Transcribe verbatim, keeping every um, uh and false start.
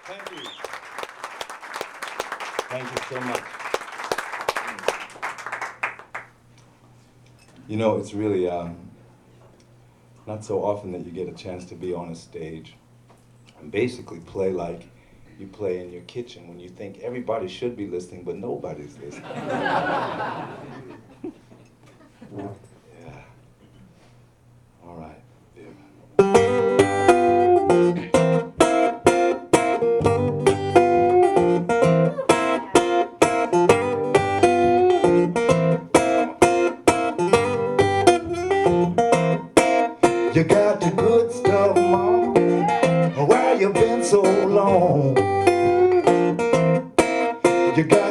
Thank you. Thank you so much. You know, it's really um, not so often that you get a chance to be on a stage and basically play like you play in your kitchen when you think everybody should be listening, but nobody's listening. Yeah. All right. Yeah. You got the good stuff, mama. Where you been so long? You got